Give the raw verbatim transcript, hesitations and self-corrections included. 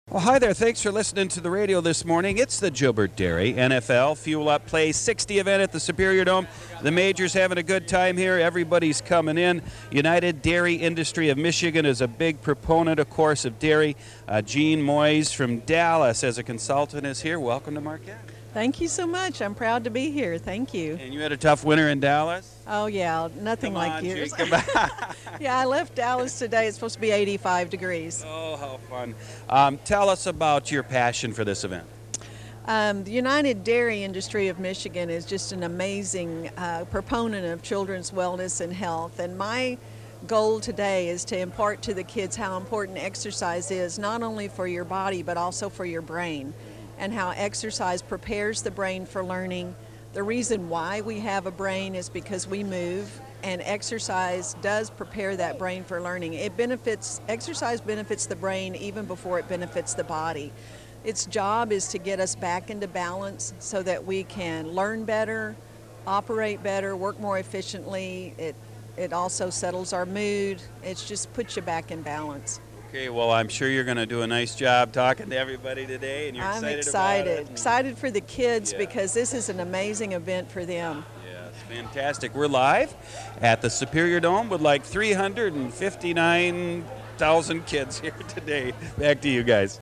Well, hi there. Thanks for listening to the radio this morning. It's the Gilbert Dairy N F L Fuel Up Play sixty event at the Superior Dome. The Major's having a good time here. Everybody's coming in. United Dairy Industry of Michigan is a big proponent, of course, of dairy. Uh, Jean Moyes from Dallas as a consultant is here. Welcome to Marquette. Thank you so much. I'm proud to be here. Thank you. And you had a tough winter in Dallas? Oh, yeah, nothing Come like on, yours. Jean, come on. Yeah, I left Dallas today. It's supposed to be eighty-five degrees. Oh, how fun. Um, tell us about your passion for this event. Um, the United Dairy Industry of Michigan is just an amazing uh, proponent of children's wellness and health. And my goal today is to impart to the kids how important exercise is, not only for your body, but also for your brain, and how exercise prepares the brain for learning. The reason why we have a brain is because we move, and exercise does prepare that brain for learning. It benefits, exercise benefits the brain even before it benefits the body. Its job is to get us back into balance so that we can learn better, operate better, work more efficiently. It, it also settles our mood. It just puts you back in balance. Okay, well, I'm sure you're going to do a nice job talking to everybody today, and you're I'm excited, excited. about it. Excited for the kids Yeah. because this is an amazing event for them. Yeah, it's fantastic. We're live at the Superior Dome with like three hundred fifty-nine thousand kids here today. Back to you guys.